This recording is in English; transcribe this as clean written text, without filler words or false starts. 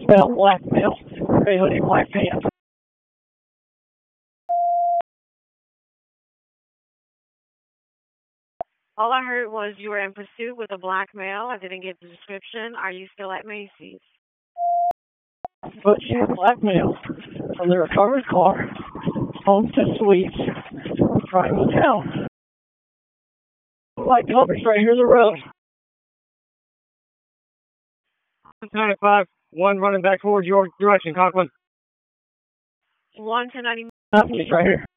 Smell black male, gray hoodie, black pants. All I heard was you were in pursuit with a black male. I didn't get the description. Are you still at Macy's? But she was black male from the recovered car, Homestead Suites, driving town. Like Congress right here's the road. 95, 1 running back towards your direction, Conklin. 1 to 90. He's right here.